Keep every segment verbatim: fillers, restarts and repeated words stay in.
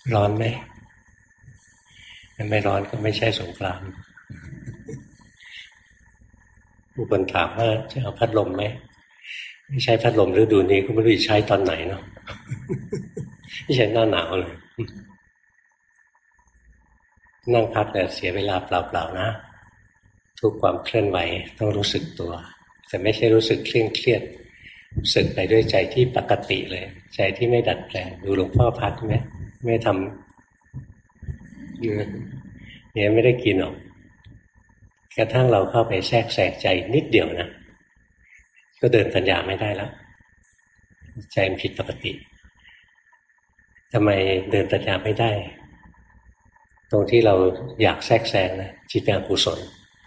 ร้อนไหมไม่ร้อนก็ไม่ใช่สงครามผู้คนถามว่าจะเอาพัดลมไหมไม่ใช้พัดลมฤดูนี้ก็ไม่รู้จะใช้ตอนไหนเนาะไม่ใช่หน้าหนาวเลยนั่งพักแต่เสียเวลาเปล่าๆนะทุกความเคลื่อนไหวต้องรู้สึกตัวแต่ไม่ใช่รู้สึกเคร่งเครียดรู้สึกไปด้วยใจที่ปกติเลยใจที่ไม่ดัดแปลงดูหลวงพ่อพัดไหมไม่ทำเนี่ยไม่ได้กินหรอกกระทั่งเราเข้าไปแทรกแซงใจนิดเดียวนะก็เดินปัญญาไม่ได้แล้วใจมันผิดปกติทำไมเดินปัญญาไม่ได้ตรงที่เราอยากแทรกแซงนะจิตเป็นอกุศล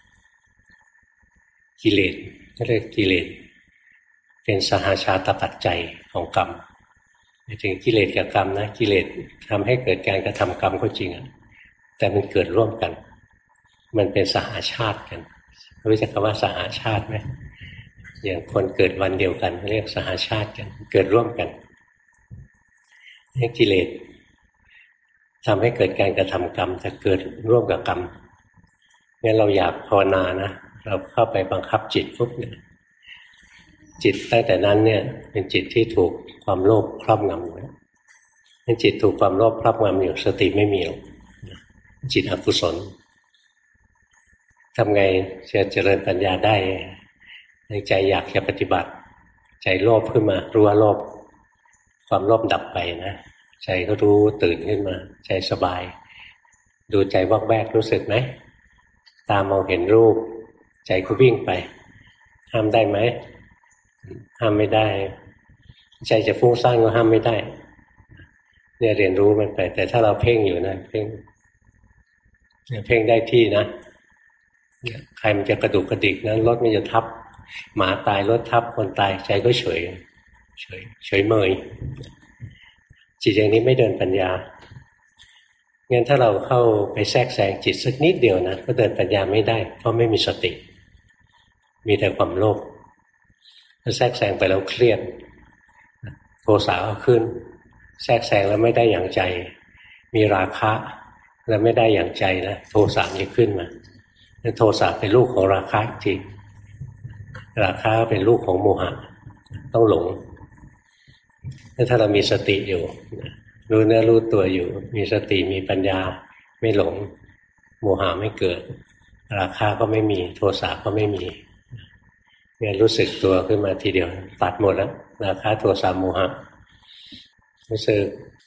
กิเลสก็เรียกกิเลสเป็นสหชาตปัจจัยของกรรมไม่ถึงกิเลสกับกรรมนะกิเลสทำให้เกิดการกระทำกรรมก็จริงอ่ะแต่มันเกิดร่วมกันมันเป็นสหชาติกันรู้จักคำว่าสหชาติไหมอย่างคนเกิดวันเดียวกันเรียกสหชาติกันเกิดร่วมกันนี่กิเลสทำให้เกิดการกระทำกรรมจะเกิดร่วมกับกรรมงั้นเราอยากภาวนานะเราเข้าไปบังคับจิตปุ๊บเนี่ยจิตตั้งแต่นั้นเนี่ยเป็นจิตที่ถูกความโลภครอบงำแล้วเป็นจิตถูกความโลภครอบงำอยู่สติไม่มีหรอกจิตอกุศลทำไงจะเจริญปัญญาได้ในใจอยากจะปฏิบัติใจโลภขึ้นมารู้ว่าโลภความโลภดับไปนะใจก็รู้ตื่นขึ้นมาใจสบายดูใจวอกแวกรู้สึกไหมตามองเห็นรูปใจก็วิ่งไปห้ามได้ไหมห้ามไม่ได้ใจจะฟุ้งซ่านก็ห้ามไม่ได้เนี่ยเรียนรู้มันไปแต่ถ้าเราเพ่งอยู่นะเพ่งเนี่ยเพ่งได้ที่นะใครมันจะกระดุกกระดิกนะรถมันจะทับหมาตายรถทับคนตายใจก็เฉยเฉยเฉยเมยจิตอย่างนี้ไม่เดินปัญญางั้นถ้าเราเข้าไปแทรกแซงจิตสักนิดเดียวนะก็เดินปัญญาไม่ได้เพราะไม่มีสติมีแต่ความโลภถ้าแทรกแซงไปแล้วเครียดโทสะก็ขึ้นแทรกแซงแล้วไม่ได้อย่างใจมีราคะแล้วไม่ได้อย่างใจนะโทสะจะขึ้นมาโทสะเป็นลูกของราคะจริงราคะเป็นลูกของโมหะต้องหลงถ้าเรามีสติอยู่รู้เนื้อรู้ตัวอยู่มีสติมีปัญญาไม่หลงโมหะไม่เกิดราคะก็ไม่มีโทสะก็ไม่มีเนี่ยรู้สึกตัวขึ้นมาทีเดียวตัดหมดแล้วราคะโทสะโมหะรู้สึก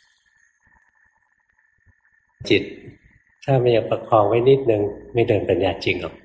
จิตถ้าไม่อยากประคองไว้นิดนึงไม่เดินปัญญาจริงหรอก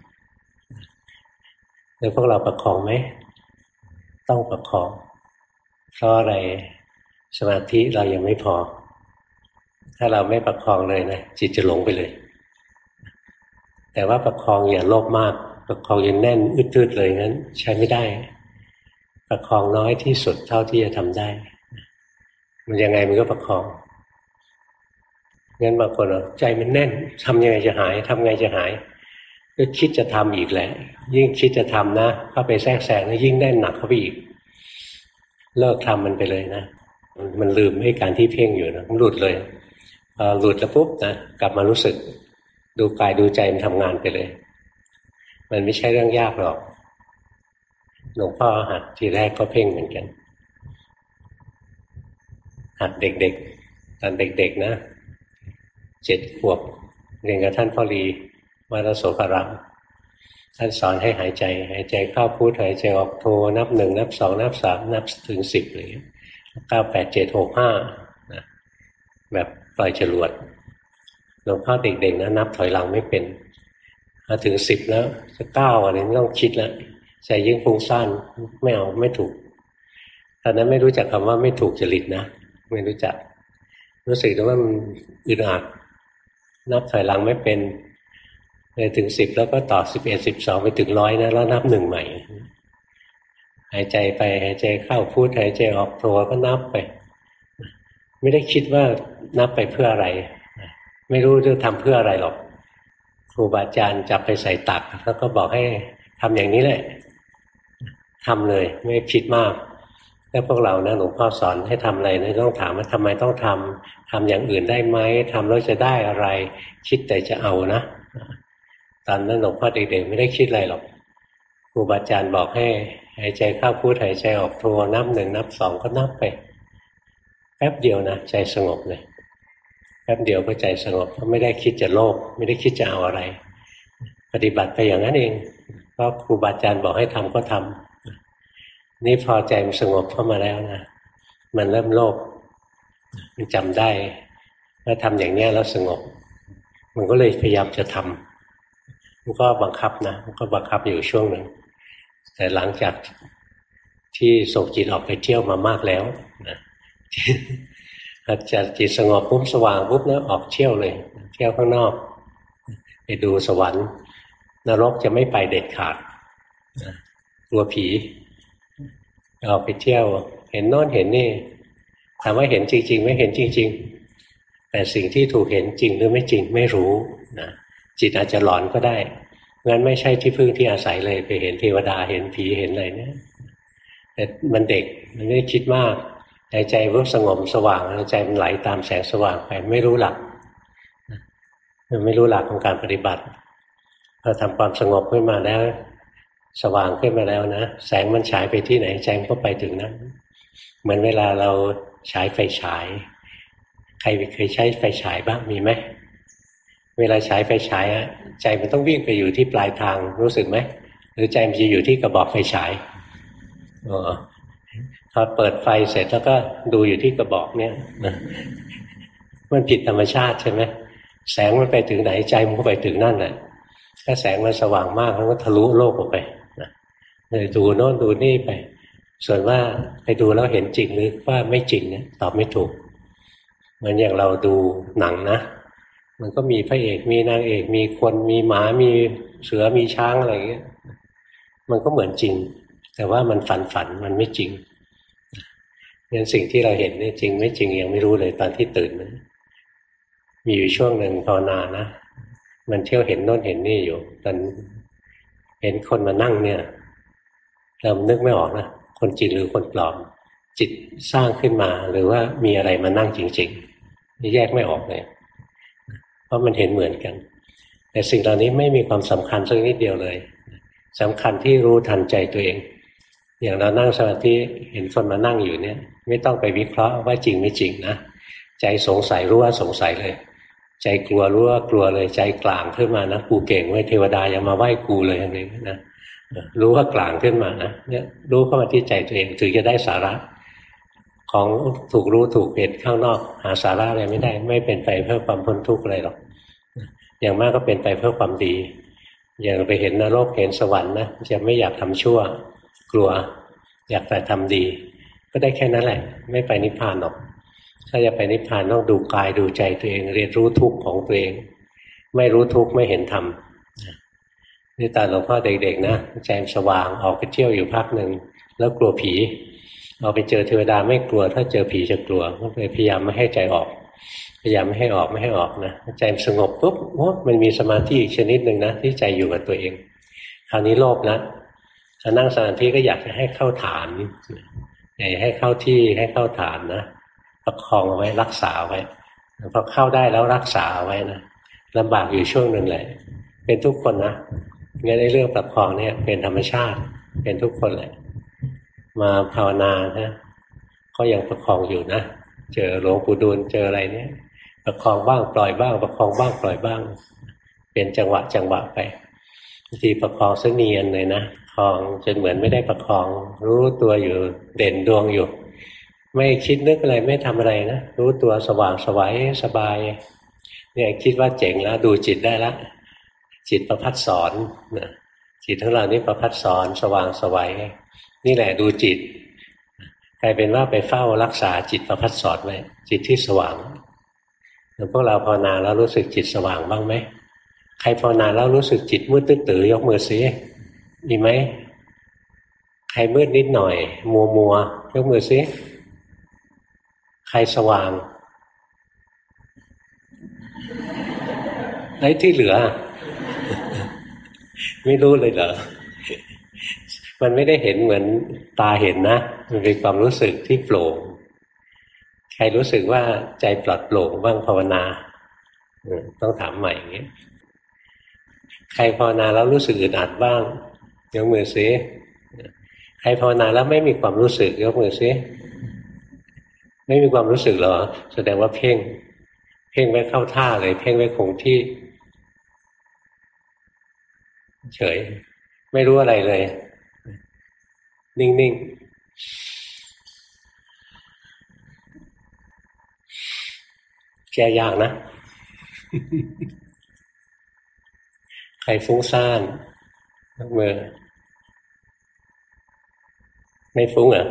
แล้วพวกเราประคองไหมต้องประคองเพราะอะไรสมาธิเรายังไม่พอถ้าเราไม่ประคองเลยนะจิตจะหลงไปเลยแต่ว่าประคองอย่าโลภมากประคองยังแน่นอึดๆเลยงั้นใช้ไม่ได้ประคองน้อยที่สุดเท่าที่จะทำได้มันยังไงมันก็ประคองงั้นบางคนอ่ะใจมันแน่นทำยังไงจะหายทำไงจะหายก็คิดจะทำอีกแหละยิ่งคิดจะทำนะเข้าไปแทรกแซงแล้วยิ่งแน่นหนักเข้าไปอีกเลิกทำมันไปเลยนะมันลืมไอ้การที่เพ่งอยู่นะมันหลุดเลยพอหลุดแล้วปุ๊บนะกลับมารู้สึกดูกายดูใจมันทำงานไปเลยมันไม่ใช่เรื่องยากหรอกหลวงพ่อหัดทีแรกก็เพ่งเหมือนกันหัดเด็กๆตอนเด็กๆนะเจ็ดขวบเรียนกับท่านพ่อลีวัดโสภารามท่านสอนให้หายใจหายใจเข้าพุทหายใจออกโทนับหนึ่งนับสองนับสามนับถึงสิบเลยเก้าแปดเจ็ดหกห้านะแบบปล่อยจรวดหลวงพ่อเด็กๆนะนับถอยหลังไม่เป็นมาถึงสิบแล้วจะเก้าอะไรไม่ต้องคิดแล้วใจยิ่งฟุ้งซ่านไม่เอาไม่ถูกตอนนั้นไม่รู้จักคำว่าไม่ถูกจริตนะไม่รู้จักรู้สึกว่ามันอึดอัดนับถอยหลังไม่เป็นเลยถึงสิบแล้วก็ต่อสิบเอ็ดสิบสองไปถึงร้อยนะแล้วนับหนึ่งใหม่หายใจไปหายใจเข้าพูดหายใจออกโทก็นับไปไม่ได้คิดว่านับไปเพื่ออะไรไม่รู้จะทำเพื่ออะไรหรอกครูบาอาจารย์จับไปใส่ตักแล้วก็บอกให้ทำอย่างนี้แหละทำเลยไม่คิดมากถ้าพวกเรานะหลวงพ่อสอนให้ทำอะไรนะต้องถามว่าทำไมต้องทำทำอย่างอื่นได้ไหมทำแล้วจะได้อะไรคิดแต่จะเอานะตอนนั้นหลวงพ่อเด็กๆไม่ได้คิดอะไรหรอกครูบาอาจารย์บอกให้หายใจเข้าพุทหายใจออกโทนับหนึ่งนับสองก็นับไปแป๊บเดียวนะใจสงบเลยแป๊บเดียวก็ใจสงบเพราะไม่ได้คิดจะโลภไม่ได้คิดจะเอาอะไรปฏิบัติไปอย่างนั้นเองเพราะครูบาอาจารย์บอกให้ทำก็ทำนี่พอใจมันสงบเข้ามาแล้วนะมันเริ่มโลภมันจำได้ว่าทำอย่างนี้แล้วสงบมันก็เลยพยายามจะทำมันก็บังคับนะมันก็บังคับอยู่ช่วงหนึ่งแต่หลังจากที่ส่งจิตออกไปเที่ยวมามากแล้วนะอาจารย์จิตสงบปุ๊บสว่างปุ๊บแล้วออกเที่ยวเลยเที่ยวข้างนอกไปดูสวรรค์นรกจะไม่ไปเด็ดขาดกลัวผีออกไปเที่ยวเห็นโน่นเห็นนี่ถามว่าเห็นจริงๆไม่เห็นจริงๆแต่สิ่งที่ถูกเห็นจริงหรือไม่จริงไม่รู้นะจิตอาจจะหลอนก็ได้งั้นไม่ใช่ที่พึ่งที่อาศัยเลยไปเห็นเทวดาเห็นผีเห็นอะไรเนี่ยแต่มันเด็กมันไม่ได้คิดมากหายใจเวิบสงบสว่างใจมันไหลตามแสงสว่างไปไม่รู้หลักมันไม่รู้หลักของการปฏิบัติพอทำความสงบขึ้นมาแล้วสว่างขึ้นมาแล้วนะแสงมันฉายไปที่ไหนใจมันก็ไปถึงนั้นเหมือนเวลาเราฉายไฟฉายใครเคยใช้ไฟฉายบ้างมีไหมเวลาฉายไฟฉายอะใจมันต้องวิ่งไปอยู่ที่ปลายทางรู้สึกไหมหรือใจมันจะอยู่ที่กระบอกไฟฉายอ๋อพอเปิดไฟเสร็จแล้วก็ดูอยู่ที่กระบอกเนี่ยมันผิดธรรมชาติใช่ไหมแสงมันไปถึงไหนใจมันก็ไปถึงนั่นแหละถ้าแสงมันสว่างมากมันก็ทะลุโลกออกไปนะเลยดูโน่นดูนี่ไปส่วนว่าไปดูแล้วเห็นจริงหรือว่าไม่จริงเนี่ยตอบไม่ถูกเหมือนอย่างเราดูหนังนะมันก็มีพระเอกมีนางเอกมีคนมีหมามีเสือมีช้างอะไรอย่างเงี้ยมันก็เหมือนจริงแต่ว่ามันฝันฝันมันไม่จริงงั้นสิ่งที่เราเห็นนี่จริงไม่จริงยังไม่รู้เลยตอนที่ตื่นนะมีอยู่ช่วงหนึ่งภาวนานะมันเที่ยวเห็นโน่นเห็นนี่อยู่ตอนเห็นคนมานั่งเนี่ยเรานึกไม่ออกนะคนจริงหรือคนปลอมจิตสร้างขึ้นมาหรือว่ามีอะไรมานั่งจริงๆนี่แยกไม่ออกเลยเพราะมันเห็นเหมือนกันแต่สิ่งเหล่านี้ไม่มีความสำคัญสักนิดเดียวเลยสำคัญที่รู้ทันใจตัวเองอย่างเรานั่งสมาธิเห็นคนมานั่งอยู่เนี่ยไม่ต้องไปวิเคราะห์ว่าจริงไม่จริงนะใจสงสัยรู้ว่าสงสัยเลยใจกลัวรู้ว่ากลัวเลยใจกลางขึ้นมานะกูเก่งไว้เทวดาอย่ามาไหว้กูเลยอย่างนี้นะรู้ว่ากลางขึ้นมานะเนี่ยรู้เข้ามาที่ใจตัวเองถึงจะได้สาระของถูกรู้ถูกเห็นข้างนอกหาสาระอะไรไม่ได้ไม่เป็นไปเพื่อความพ้นทุกข์อะไรหรอกอย่างมากก็เป็นไปเพื่อความดีอย่างไปเห็นนรกเห็นสวรรค์นะจะไม่อยากทำชั่วกลัวอยากแต่ทำดีก็ได้แค่นั้นแหละไม่ไปนิพพานหรอกถ้าจะไปนิพพานต้องดูกายดูใจตัวเองเรียนรู้ทุกข์ของตัวเองไม่รู้ทุกข์ไม่เห็นธรรมนี่ตอนหลวงพ่อเด็กๆนะใจสว่างออกไปเที่ยวอยู่พักหนึ่งแล้วกลัวผีออกไปเจอเทวดาไม่กลัวถ้าเจอผีจะกลัวก็เลยพยายามไม่ให้ใจออกพยายามไม่ให้ออกไม่ให้ออกนะใจสงบปุ๊บโอ้มันมีสมาธิอีกชนิดหนึ่งนะที่ใจอยู่กับตัวเองคราวนี้โลภนะถ้านั่งสมาธิก็อยากจะให้เข้าฐานอยากให้เข้าที่ให้เข้าฐานนะประคองเอาไว้รักษาไว้พอเข้าได้แล้วรักษาไว้นะลำบากอยู่ช่วงหนึ่งแหละเป็นทุกคนนะงั้นในเรื่องประคองเนี่ยเป็นธรรมชาติเป็นทุกคนแหละมาภาวนานะก็ยังประคองอยู่นะเจอหลวงปู่ดูลเจออะไรเนี่ยประคองบ้างปล่อยบ้างประคองบ้างปล่อยบ้างเป็นจังหวะจังหวะไปบางทีประคองซะเนียนเลยนะคองจนเหมือนไม่ได้ประคองรู้ตัวอยู่เด่นดวงอยู่ไม่คิดนึกอะไรไม่ทำอะไรนะรู้ตัวสว่างสวัยสบายเนี่ยคิดว่าเจ๋งแล้วดูจิตได้ละจิตประภัสสรนะจิตทั้งเรานี้ประภัสสรสว่างสวัยนี่แหละดูจิตกลายเป็นว่าไปเฝ้ารักษาจิตประภัสสรไว้จิตที่สว่างแล้วพวกเราภาวนาแล้วรู้สึกจิตสว่างบ้างไหมใครภาวนาแล้วรู้สึกจิตมืดตึ๊ดตื้อยกมือสิมีไหมใครมืดนิดหน่อยมัวมัวยกมือสิใครสว่างไอ้ที่เหลือไม่รู้เลยเหรอมันไม่ได้เห็นเหมือนตาเห็นนะมันเป็นความรู้สึกที่โปร่งใครรู้สึกว่าใจปลอดโปร่งบ้างภาวนาต้องถามใหม่อย่างนี้ใครภาวนาแล้วรู้สึกอึดอัดบ้างยกมือซิใครภาวนาแล้วไม่มีความรู้สึกยกมือซิไม่มีความรู้สึกเหรอแสดงว่าเพ่งเพ่งไว้เข้าท่าเลยเพ่งไว้คงที่เฉยไม่รู้อะไรเลยนิ่งๆแก้ยากนะ ใครฟุ้งซ่านยกมือไม่ฟุ้งเหรอ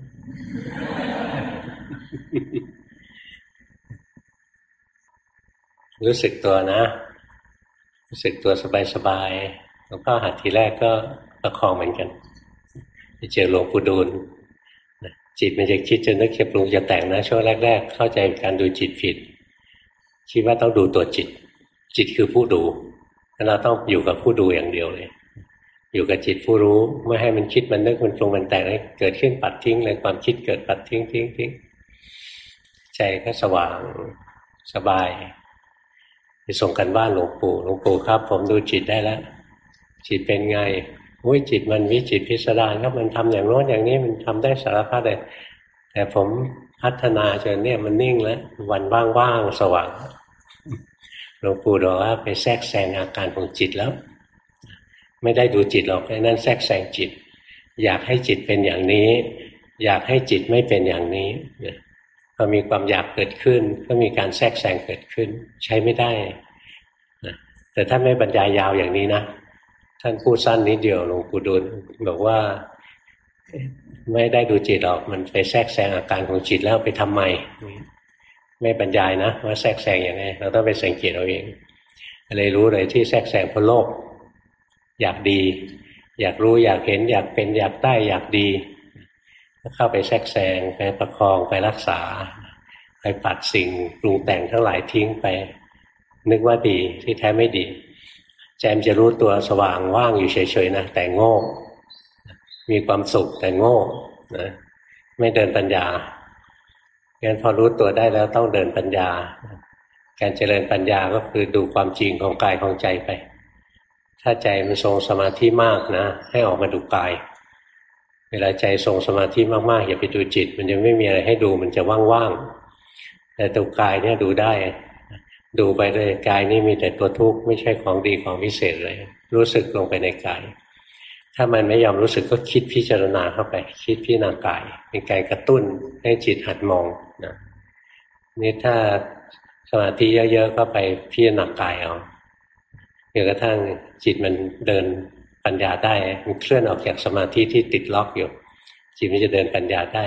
รู้สึกตัวนะรู้สึกตัวสบายๆหลวงพ่อหัดทีแรกก็ประคองเหมือนกันไปเจอหลวงปู่ดูลจิตมันจะคิดจะนึกจะปรุงจะแต่งนะช่วงแรกๆเข้าใจการดูจิตผิดคิดว่าต้องดูตัวจิตจิตคือผู้ดูเราต้องอยู่กับผู้ดูอย่างเดียวเลยอยู่กับจิตผู้รู้ไม่ให้มันคิดมันนึกมันปรุงมันแต่งเลยเกิดขึ้นปัดทิ้งเลยความคิดเกิดปัดทิ้งทิ้งทิ้งใจก็สว่างสบายไปส่งกันบ้านหลวงปู่หลวงปู่ครับผมดูจิตได้แล้วจิตเป็นไงโอ้ยจิตมันวิจิตรพิสดารครับมันทำอย่างโน้นอย่างนี้มันทำได้สารพัดเลยแต่ผมพัฒนาจนเนี่ยมันนิ่งแล้ววันว่างๆสว่างหลวงปู่บอกว่าไปแทรกแซงอาการของจิตแล้วไม่ได้ดูจิตหรอกไอ้นั่นแทรกแซงจิตอยากให้จิตเป็นอย่างนี้อยากให้จิตไม่เป็นอย่างนี้พอมีความอยากเกิดขึ้นก็มีการแทรกแซงเกิดขึ้นใช้ไม่ได้แต่ถ้าไม่บรรยายยาวอย่างนี้นะท่านพูดสั้นนิดเดียวหลวงปู่ดูลบอกว่าไม่ได้ดูจิตหรอกมันไปแทรกแซงอาการของจิตแล้วไปทำไมไม่บรรยายนะว่าแทรกแซงอย่างไรเราต้องไปสังเกตเอาเองเลยรู้เลยที่แทรกแซงเพราะโลภอยากดีอยากรู้อยากเห็นอยากเป็นอยากได้อยากดีก็เข้าไปแทรกแซงไปประคองไปรักษาไปปัดสิ่งปรุงแต่งทั้งหลายทิ้งไปนึกว่าดีที่แท้ไม่ดีใจมันจะรู้ตัวสว่างว่างอยู่เฉยๆนะแต่โง่มีความสุขแต่โง่นะไม่เดินปัญญางั้นพอรู้ตัวได้แล้วต้องเดินปัญญาการเจริญปัญญาก็คือดูความจริงของกายของใจไปถ้าใจมันทรงสมาธิมากนะให้ออกมาดูกายเวลาใจทรงสมาธิมากๆอย่าไปดูจิตมันจะไม่มีอะไรให้ดูมันจะว่างๆแต่ตัวกายเนี่ยดูได้ดูไปเลยกายนี่มีแต่ตัวทุกข์ไม่ใช่ของดีของพิเศษเลยรู้สึกลงไปในกายถ้ามันไม่ยอมรู้สึกก็คิดพิจารณาเข้าไปคิดพิจารณากายเป็นการกระตุ้นให้จิตหัดมองนะนี่ถ้าสมาธิเยอะๆก็ไปพิจารณากายเอาจนกระทั่งจิตมันเดินปัญญาได้มันเคลื่อนออกจากสมาธิที่ติดล็อกอยู่จิตมันจะเดินปัญญาได้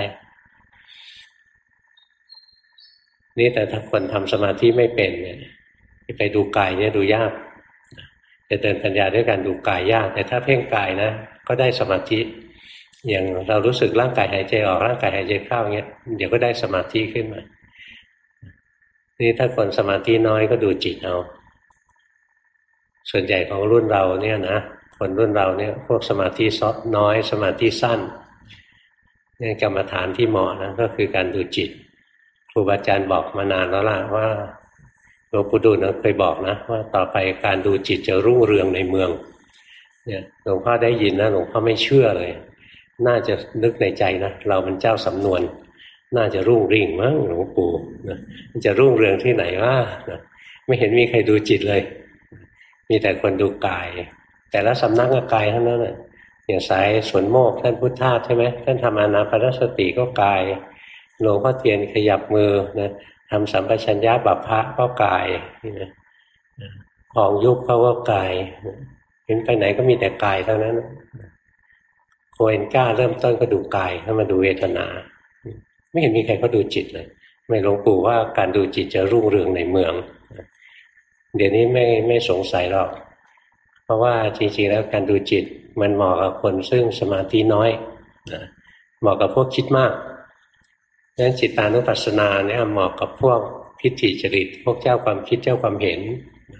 นี่แต่ถ้าคนทำสมาธิไม่เป็นเนี่ยไปดูกายเนี่ยดูยากจะเดินปัญญาด้วยการดูกายยากแต่ถ้าเพ่งกายนะก็ได้สมาธิอย่างเรารู้สึกร่างกายหายใจออกร่างกายหายใจเข้าเงี้ยเดี๋ยวก็ได้สมาธิขึ้นมานี่ถ้าคนสมาธิน้อยก็ดูจิตเอาส่วนใหญ่ของรุ่นเราเนี่ยนะคนรุ่นเราเนี่ยพวกสมาธิซอฟน้อยสมาธิสั้นนี่กรรมฐานที่เหมาะนะก็คือการดูจิตครูบาอาจารย์บอกมานานแล้วล่ะว่าหลวงปู่ดูลเคยบอกนะว่าต่อไปการดูจิตจะรุ่งเรืองในเมืองเนี่ยหลวงพ่อได้ยินนะหลวงพ่อไม่เชื่อเลยน่าจะนึกในใจนะเราเป็นเจ้าสำนวนน่าจะรุ่งริ่งมั้งหลวงปู่นะมันจะรุ่งเรืองที่ไหนวะนะไม่เห็นมีใครดูจิตเลยมีแต่คนดูกายแต่ละสำนักก็กายเท่านั้นแหละอย่างสายสวนโมกท่านพุทธาใช่ไหมท่านทำอานาปานสติก็กายหลวงพ่อเทียนขยับมือนะทำสัมปชัญญะบัพพะก็กายนะของยุบเขาก็กายเห็นไปไหนก็มีแต่กายเท่านั้นโคเอนก้าเริ่มต้นก็ดูกายแล้วมาดูเวทนาไม่เห็นมีใครเขาดูจิตเลยไม่หลวงปู่ว่าการดูจิตจะรุ่งเรืองในเมืองเดี๋ยวนี้ไม่ไม่สงสัยหรอกเพราะว่าจริงๆแล้วการดูจิตมันเหมาะกับคนซึ่งสมาธิน้อยนะเหมาะกับพวกคิดมากดังนั้นจิตตานุปัสสนาเนี่ยเหมาะกับพวกพิถีจริตพวกเจ้าความคิดเจ้าความเห็น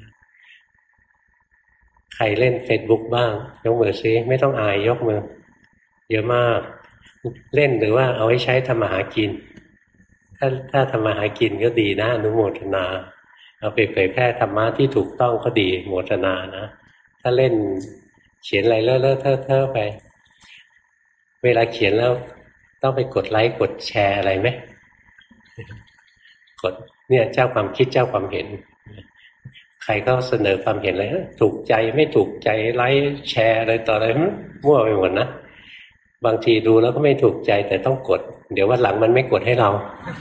ใครเล่น Facebook บ้างยกมือซิไม่ต้องอายยกมือเยอะมากเล่นหรือว่าเอาไว้ใช้ทำมาหากินถ้าถ้าทำมาหากินก็ดีนะอนุโมทนาเอาไปเผยแพร่ธรรมะที่ถูกต้องก็ดีโมทนานะถ้าเล่นเขียนอะไรเลอะเลอะเทอะเทอะไปเวลาเขียนแล้วต้องไปกดไลค์กดแชร์อะไรไหมกดเนี่ยเจ้าความคิดเจ้าความเห็นใครก็เสนอความเห็นอะไรถูกใจไม่ถูกใจไลค์แชร์อะไรต่ออะไรมั่วไปหมดนะบางทีดูแล้วก็ไม่ถูกใจแต่ต้องกดเดี๋ยววันหลังมันไม่กดให้เรา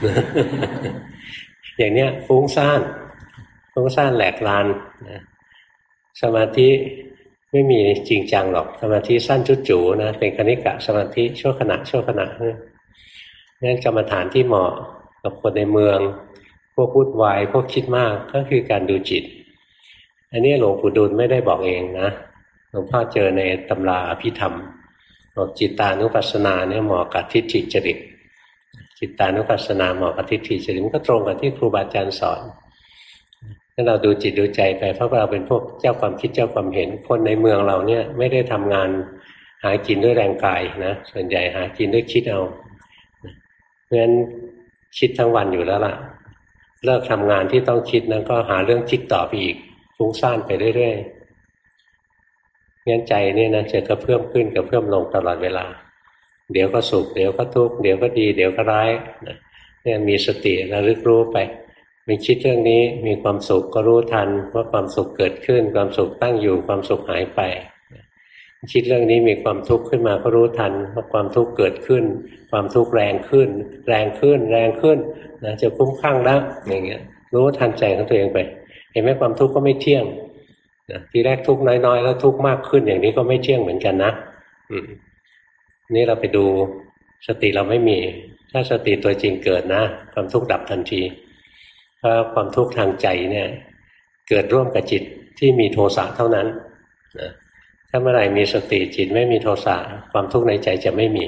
อย่างเนี้ยฟุ้งซ่านฟุ้งซ่านแหลกลานนะสมาธิไม่มีจริงจังหรอกสมาธิสั้นจุดจูนะเป็นคณิกะสมาธิชั่วขณะชั่วขณะนั่นกรรมฐานที่เหมาะกับคนในเมืองพวกพูดวายพวกคิดมากก็คือการดูจิตอันนี้หลวงปู่ดูลไม่ได้บอกเองนะหลวงพ่อเจอในตำราอภิธรรมบอกจิตตานุปัสสนาเนี่ยเหมาะกับทิฏฐิจริตจิตตานุปัสสนาเหมาะกับทิฏฐิจริตมันก็ตรงกับที่ครูบาอาจารย์สอนถ้าเราดูจิตดูใจไปเพราะเราเป็นพวกเจ้าความคิดเจ้าความเห็นคนในเมืองเราเนี่ยไม่ได้ทำงานหากินด้วยแรงกายนะส่วนใหญ่หากินด้วยคิดเอาเพราะฉะนั้นคิดทั้งวันอยู่แล้วล่ะเลิกทำงานที่ต้องคิดนั้นก็หาเรื่องคิดต่อไปอีกฟุ้งซ่านไปเรื่อยๆงั้นใจนี่นะจะกระเพื่อมขึ้นกระเพื่อมลงตลอดเวลาเดี๋ยวก็สุขเดี๋ยวก็ทุกข์เดี๋ยวก็ดีเดี๋ยวก็ร้ายเนี่ยมีสติระลึกรู้ไปมีคิดเรื่องนี้มีความสุขก็รู้ทันว่าความสุขเกิดขึ้นความสุขตั้งอยู่ความสุขหายไปคิดเรื่องนี้มีความทุกข์ขึ้นมาก็รู้ทันว่าความทุกข์เกิดขึ้นความทุกข์แรงขึ้นแรงขึ้นแรงขึ้นนะจะคุ้มข้างแล้วอย่างเงี้ยรู้ทันใจของตัวเองไปเห็นไหมความทุกข์ก็ไม่เที่ยงนะทีแรกทุกข์น้อยๆแล้วทุกข์มากขึ้นอย่างนี้ก็ไม่เที่ยงเหมือนกันนะอืมนี่เราไปดูสติเราไม่มีถ้าสติตัวจริงเกิดนะความทุกข์ดับทันทีเพราะความทุกข์ทางใจเนี่ยเกิดร่วมกับจิตที่มีโทสะเท่านั้นนะถ้าเมื่อไหร่มีสติจิตไม่มีโทสะความทุกข์ในใจจะไม่มี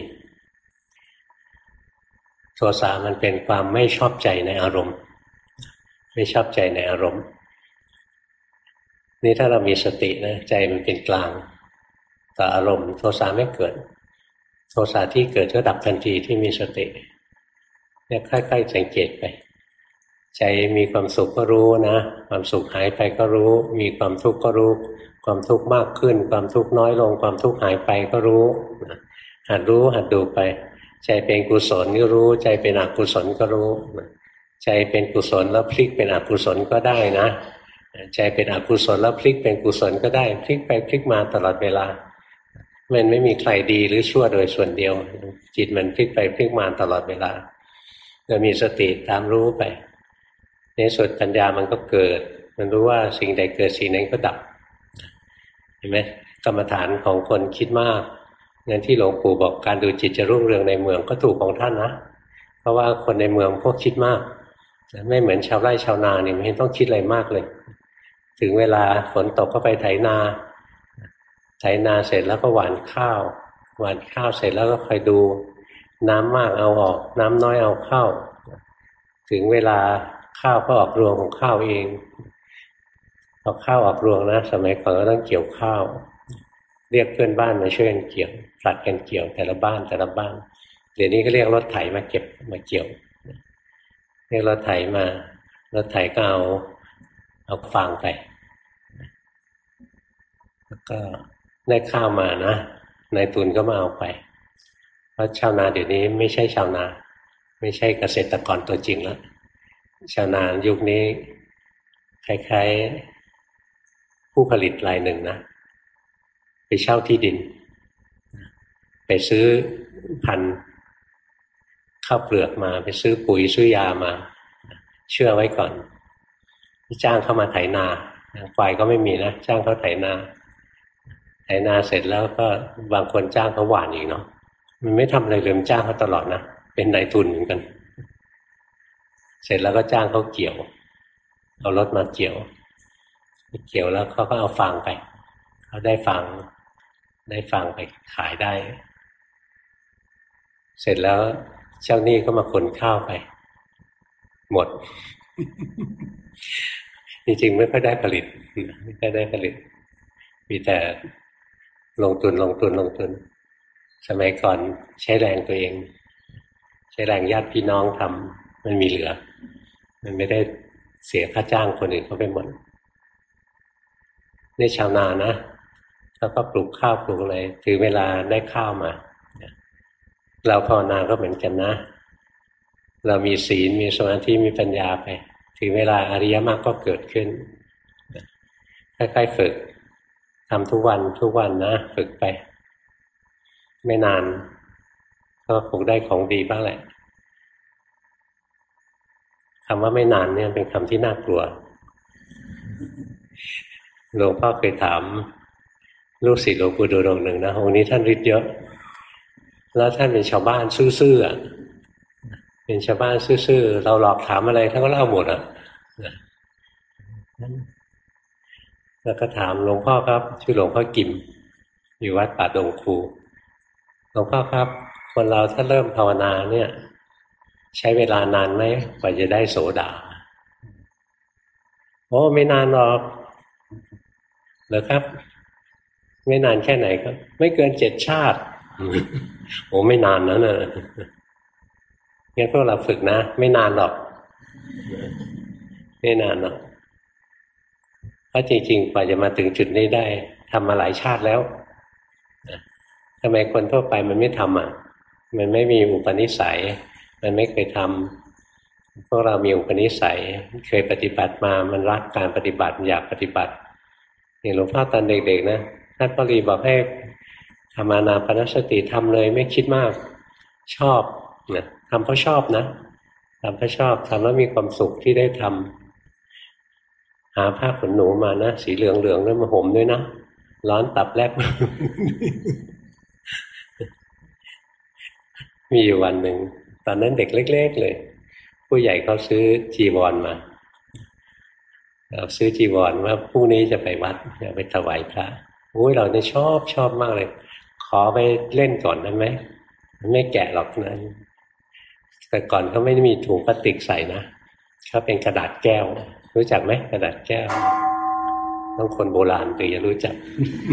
โทสะมันเป็นความไม่ชอบใจในอารมณ์ไม่ชอบใจในอารมณ์นี่ถ้าเรามีสตินะใจมันเป็นกลางต่ออารมณ์โทสะไม่เกิดโทสะที่เกิดก็ดับทันทีที่มีสติเนี่ยค่อยๆสังเกตไปใจมีความสุขก็รู้นะความสุขหายไปก็รู้มีความทุกข์ก็รู้ความทุกข์มากขึ้นความทุกข์น้อยลงความทุกข์หายไปก็รู้หัดรู้หัดดูไปใจเป็นกุศลก็รู้ใจเป็นอกุศลก็รู้ใจเป็นกุศลแล้วพลิกเป็นอกุศลก็ได้นะใจเป็นอกุศลแล้วพลิกเป็นกุศลก็ได้พลิกไปพลิกมาตลอดเวลามันไม่มีใครดีหรือชั่วโดยส่วนเดียวจิตมันพลิกไปพลิกมาตลอดเวลาเรามีสติตามรู้ไปในส่วนปัญญามันก็เกิดมันรู้ว่าสิ่งใดเกิดสิ่งนั้นก็ดับเห็นไหมกรรมฐานของคนคิดมากงั้นที่หลวงปู่บอกการดูจิตจะรุ่งเรืองในเมืองก็ถูกของท่านนะเพราะว่าคนในเมืองพวกคิดมากไม่เหมือนชาวไร่ชาวนาเนี่ยไม่ต้องคิดอะไรมากเลยถึงเวลาฝนตกก็ไปไถนาไถนาเสร็จแล้วก็หว่านข้าวหว่านข้าวเสร็จแล้วก็คอยดูน้ำมากเอาออกน้ำน้อยเอาเข้าถึงเวลาข้าวก็ออกรวงของข้าวเองพอข้าวออกรวงนะสมัยก่อนก็ต้องเกี่ยวข้าวเรียกเพื่อนบ้านมาช่วยกันเกี่ยวผลัดกันเกี่ยวแต่ละบ้านแต่ละบ้านเดี๋ยวนี้ก็เรียกรถไถมาเก็บมาเกี่ยวเรียกรถไถมารถไถก็เอาเอาฟางไปแล้วก็ได้ข้าวมานะนายทุนก็มาเอาไปเพราะชาวนาเดี๋ยวนี้ไม่ใช่ชาวนาไม่ใช่เกษตรกรตัวจริงแล้วชาวนายุคนี้คล้ายๆผู้ผลิตรายหนึ่งนะไปเช่าที่ดินไปซื้อพันธุ์ข้าวเปลือกมาไปซื้อปุ๋ยซื้อยามาเชื่อไว้ก่อนจ้างเข้ามาไถนาควายก็ไม่มีนะจ้างเขาไถนาไถนาเสร็จแล้วก็บางคนจ้างเขาหว่านอีกเนาะมันไม่ทำอะไรเลยมันจ้างเขาตลอดนะเป็นนายทุนเหมือนกันเสร็จแล้วก็จ้างเขาเกี่ยวเอารถมาเกี่ยวเกี่ยวแล้วเขาก็เอาฟางไปเขาได้ฟางได้ฟางไปขายได้เสร็จแล้วเจ้าหนี้ก็มาขนข้าวไปหมด จริงๆไม่ค่อยได้ผลิตไม่ค่อยได้ผลิตมีแต่ลงทุนลงทุนลงทุนสมัยก่อนใช้แรงตัวเองใช้แรงญาติพี่น้องทำมันมีเหลือมันไม่ได้เสียค่าจ้างคนอื่นเขาไปหมดนี่ชาวนานะเขาก็ปลูกข้าวปลูกอะไรถึงเวลาได้ข้าวมาเราภาวนาก็เหมือนกันนะเรามีศีลมีสมาธิมีปัญญาไปถึงเวลาอริยมรรคก็เกิดขึ้นค่อยๆฝึกทำทุกวันทุกวันนะฝึกไปไม่นานก็คงได้ของดีบ้างแหละคำว่าไม่นานเนี่ยเป็นคำที่น่ากลัวหลวงพ่อเคยถามลูกศิษย์หลวงปู่ดูลย์องค์หนึ่งนะองค์นี้ท่านฤทธิ์เยอะแล้วท่านเป็นชาวบ้านซื่อๆเป็นชาวบ้านซื่อๆเราหลอกถามอะไรท่านก็เล่าหมดอ่ะแล้วก็ถามหลวงพ่อครับชื่อหลวงพ่อกิมอยู่วัดป่าดงคูหลวงพ่อครับคนเราถ้าเริ่มภาวนาเนี่ยใช้เวลานานไหมกว่าจะได้โสดาโอ้ไม่นานหรอกเหรอครับไม่นานแค่ไหนครับไม่เกินเจ็ดชาติโอ้ไม่นานนะเนี่ยงั้นพวกเราฝึกนะไม่นานหรอกไม่นานหรอกเพราะจริงๆกว่าจะมาถึงจุดนี้ได้ทำมาหลายชาติแล้วทำไมคนทั่วไปมันไม่ทำอ่ะมันไม่มีอุปนิสัยมันไม่เคยทำพวกเรามีอุปนิสัยเคยปฏิบัติมามันรักการปฏิบัติอยากปฏิบัติอย่างหลวงพ่อตอนเด็กๆนะท่านปรีบอกให้ทำอานาปานสติทำเลยไม่คิดมากชอบนะทำเพราะชอบนะทำเพราะชอบทำแล้วมีความสุขที่ได้ทำหาผ้าขนหนูมานะสีเหลืองๆด้วยมาห่มด้วยนะร้อนตับแลบ มีอยู่วันหนึ่งตอนนั้นเด็กเล็กๆเลยผู้ใหญ่เขาซื้อจีวรมาเราซื้อจีวรว่าพรุ่งนี้จะไปวัดจะไปถวายพระโอ้ยเราเนี่ยชอบชอบมากเลยขอไปเล่นก่อนได้ไหมไม่แกะหรอกนะแต่ก่อนเขาไม่ได้มีถุงพลาสติกใส่นะเขาเป็นกระดาษแก้วรู้จักไหมกระดาษแก้วต้องคนโบราณถึงจะรู้จัก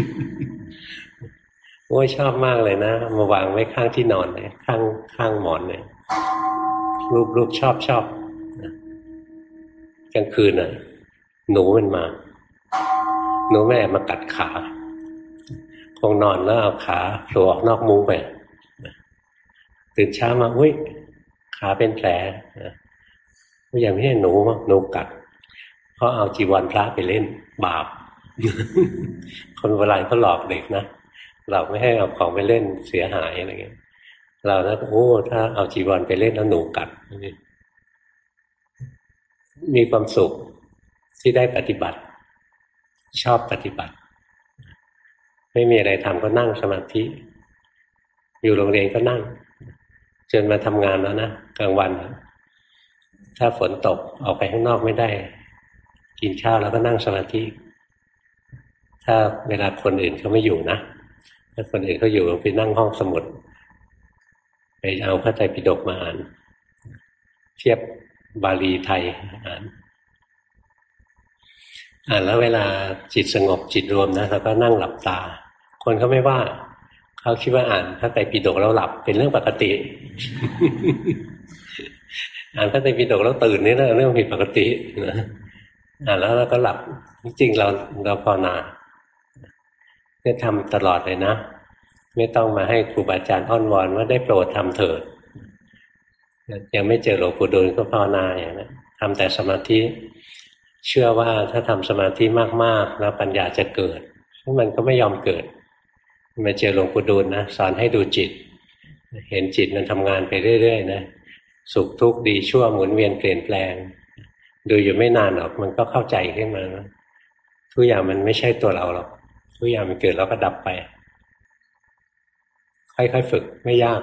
โอ้ยชอบมากเลยนะมาวางไว้ข้างที่นอนเลยข้างข้างหมอนเลยรูปรูปชอบชอบกลางคืนน่ะหนูมันมาหนูแม่มากัดขาคงนอนแล้วเอาขาโผล่ออกนอกมุ้งไปตื่นเช้ามาอุ้ยขาเป็นแผลไม่อย่างนี้หนูหนูกัดเพราะเอาจีวรพระไปเล่นบาป คนโบราณเขาหลอกเด็กนะเราไม่ให้เอาของไปเล่นเสียหายอะไรเงี้ยเรานะโอ้ถ้าเอาจีวรไปเล่นแล้วหนูกัดมีความสุขที่ได้ปฏิบัติชอบปฏิบัติไม่มีอะไรทำก็นั่งสมาธิอยู่โรงเรียนก็นั่งจนมาทำงานแล้วนะกลางวันถ้าฝนตกออกไปข้างนอกไม่ได้กินข้าวแล้วก็นั่งสมาธิถ้าเวลาคนอื่นเขาไม่อยู่นะถ้าคนอื่นเขาอยู่ไปนั่งห้องสมุดไปเอาพระไตรปิฎกมาอ่านเทียบบาลีไทยอ่านอ่านแล้วเวลาจิตสงบจิตรวมนะเราก็นั่งหลับตาคนเขาไม่ว่าเขาคิดว่าอ่านพระไตรปิฎกแล้วหลับเป็นเรื่องปกติ อ่านพระไตรปิฎกแล้วตื่นนี่นะเรื่องผิดปกตินะอ่านแล้วเราก็หลับจริงๆเราเราภาวนาเนี่ยทำตลอดเลยนะไม่ต้องมาให้ครูบาอาจารย์อ้อนวอนว่าได้โปรดทำเถิดยังไม่เจอหลวงปู่ดูลย์ก็ภาวนาอย่างนั้นทำแต่สมาธิเชื่อว่าถ้าทำสมาธิมากๆแล้วปัญญาจะเกิดซึ่งมันก็ไม่ยอมเกิดมาเจอหลวงปู่ดูลย์นะสอนให้ดูจิตเห็นจิตมันทำงานไปเรื่อยๆนะสุขทุกข์ดีชั่วหมุนเวียนเปลี่ยนแปลงดูอยู่ไม่นานหรอกมันก็เข้าใจขึ้นมานะทุกอย่างมันไม่ใช่ตัวเราหรอกทุกอย่างมันเกิดแล้วก็ดับไปค่อยๆฝึกไม่ยาก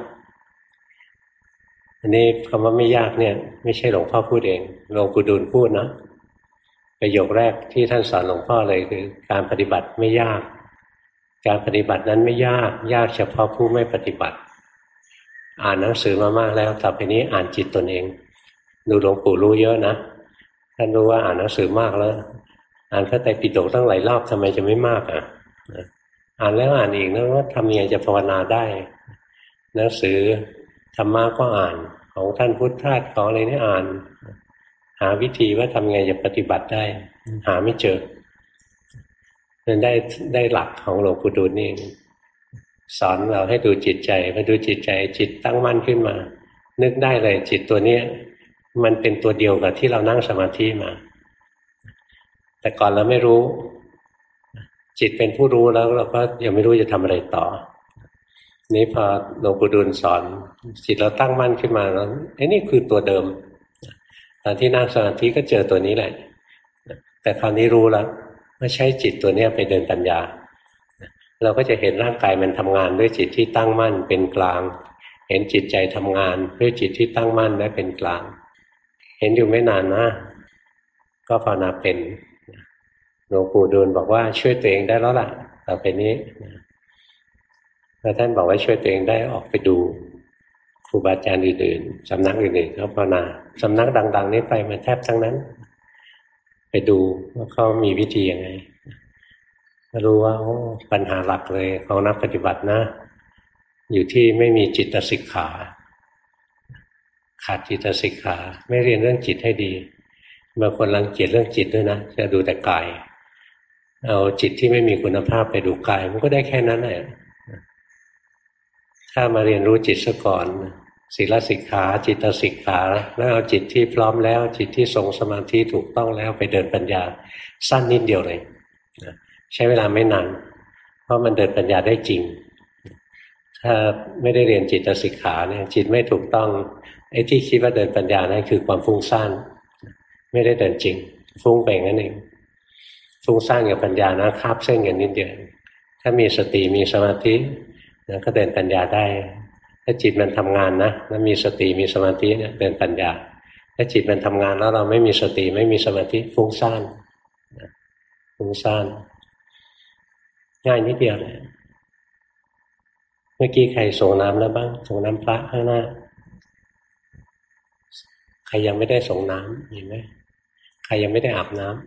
อันนี้คำว่าไม่ยากเนี่ยไม่ใช่หลวงพ่อพูดเองหลวงปู่ดูลย์พูดนะประโยคแรกที่ท่านสอนหลวงพ่อเลยคือการปฏิบัติไม่ยากการปฏิบัตินั้นไม่ยากยากเฉพาะผู้ไม่ปฏิบัติอ่านหนังสือมามากแล้วต่อไปนี้อ่านจิตตนเองดูหลวงปู่รู้เยอะนะท่านรู้ว่าอ่านหนังสือมากแล้วอ่านพระไตรปิฎกตั้งหลายรอบทำไมจะไม่มากอ่ะอ่านแล้วอ่านอีกนะว่าทำยังไงจะภาวนาได้หนังสือธรรมะก็อ่านของท่านพุทธทาสของอะไรนี่อ่านหาวิธีว่าทำไงจะปฏิบัติได้หาไม่เจอมันได้ได้หลักของหลวงปู่ดูลนี่สอนเราให้ดูจิตใจพอดูจิตใจจิตตั้งมั่นขึ้นมานึกได้เลยจิตตัวนี้มันเป็นตัวเดียวกับที่เรานั่งสมาธิมาแต่ก่อนเราไม่รู้จิตเป็นผู้รู้แล้วเราก็ยังไม่รู้จะทำอะไรต่อนี้พอหลวงปู่ดูลสอนจิตเราตั้งมั่นขึ้นมาแล้วไอ้นี่คือตัวเดิมตอนที่นั่งสมาธิก็เจอตัวนี้แหละแต่คราวนี้รู้แล้วว่าใช้จิตตัวนี้ไปเดินปัญญาเราก็จะเห็นร่างกายมันทำงานด้วยจิตที่ตั้งมั่นเป็นกลางเห็นจิตใจทำงานด้วยจิตที่ตั้งมั่นและเป็นกลางเห็นอยู่ไม่นานนะก็ภาวนาเป็นหลวงปู่ดูลบอกว่าช่วยตัวเองได้แล้วล่ะต่อไปนี้แล้วท่านบอกว่าช่วยตัวเองได้ออกไปดูครูบาอาจารย์อื่นๆสำนักอื่นๆเขาภาวนาสำนักดังๆนี้ไปมาแทบทั้งนั้นไปดูว่าเขามีวิธียังไงรู้ว่าโอ้ปัญหาหลักเลยของนักปฏิบัตินะอยู่ที่ไม่มีจิตสิกขาขาดจิตสิกขาไม่เรียนเรื่องจิตให้ดีบางคนรังเกียจเรื่องจิตด้วยนะจะดูแต่กายเอาจิตที่ไม่มีคุณภาพไปดูกายมันก็ได้แค่นั้นแหละถ้ามาเรียนรู้จิตซะก่อนศีลสิกขาจิตสิกขาแล้วเอาจิตที่พร้อมแล้วจิตที่ทรงสมาธิถูกต้องแล้วไปเดินปัญญาสั้นนิดเดียวเลยใช้เวลาไม่นานเพราะมันเดินปัญญาได้จริงถ้าไม่ได้เรียนจิตสิกขาเนี่ยจิตไม่ถูกต้องไอ้ที่คิดว่าเดินปัญญานั่นคือความฟุ้งซ่านไม่ได้เดินจริงฟุ้งไปงั้นเองฟุ้งซ่านกับปัญญานะคาบเส้นกันนิดเดียวถ้ามีสติมีสมาธินะก็เดินปัญญาได้ถ้าจิตมันทำงานนะแล้วมีสติมีสมาธิเนี่ยเดินปัญญาถ้าจิตมันทำงานแล้วเราไม่มีสติไม่มีสมาธิฟุ้งซ่านฟุ้งซ่านง่ายนิดเดียวเลยเมื่อกี้ใครส่งน้ำแล้วบ้างส่งน้ำพระข้างหน้าใครยังไม่ได้ส่งน้ำมีไหมใครยังไม่ได้อาบน้ำ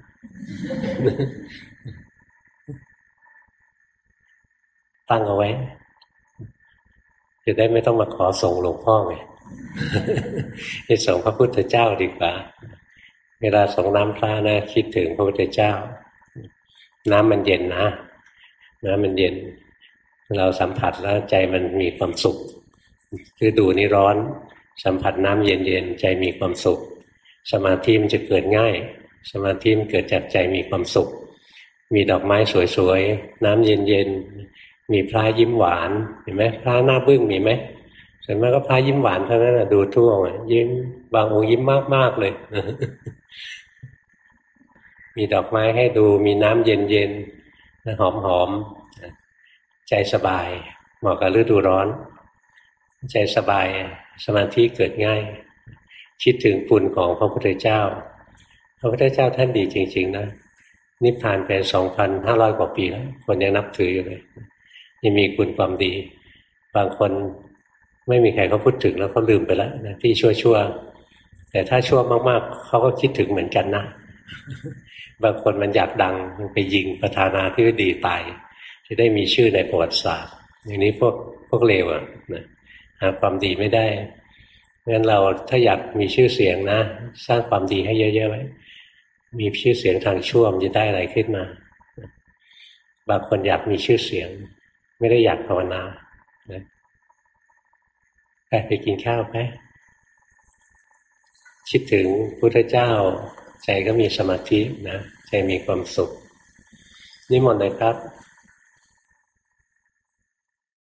ตั้งเอาไว้จะได้ไม่ต้องมาขอส่งหลวงพ่อไงจะส่งพระพุทธเจ้าดีกว่าเวลาส่งน้ำพระนะคิดถึงพระพุทธเจ้าน้ำมันเย็นนะน้ำมันเย็นเราสัมผัสแล้วใจมันมีความสุขฤดูนี้ร้อนสัมผัสน้ำเย็นๆใจมีความสุขสมาธิมันจะเกิดง่ายสมาธิมันเกิดจากใจมีความสุขมีดอกไม้สวยๆน้ำเย็นๆมีพระยิ้มหวานเห็นไหมพระหน้าบึ้งมีไหมส่วนมากก็พระยิ้มหวานเท่านั้นนะดูทั่วยิ้มบางองค์ยิ้มมากๆเลย มีดอกไม้ให้ดูมีน้ำเย็นๆหอมๆใจสบายเหมาะกับฤดูร้อนใจสบายสมาธิเกิดง่ายคิดถึงคุณของพระพุทธเจ้าพระพุทธเจ้าท่านดีจริงๆนะนิพพานไป สองพันห้าร้อย กว่าปีแล้วคนยังนับถืออยู่เลยยังมีคุณความดีบางคนไม่มีใครเขาพูดถึงแล้วเขาลืมไปแล้วนะที่ชั่วๆแต่ถ้าชั่วมากๆเขาก็คิดถึงเหมือนกันนะบางคนมันอยากดังมันไปยิงประธานาธิบดีตายจะได้มีชื่อในประวัติศาสตร์อย่างนี้พวกพวกเลวอ่ะนะหาความดีไม่ได้งั้นเราถ้าอยากมีชื่อเสียงนะสร้างความดีให้เยอะๆไว้มีชื่อเสียงทางชั่วมันจะได้อะไรขึ้นมาบางคนอยากมีชื่อเสียงไม่ได้อยากภาวนาไปไปกินข้าวไปคิดถึงพุทธเจ้าใจก็มีสมาธินะใจมีความสุขนิมนต์เลยครับ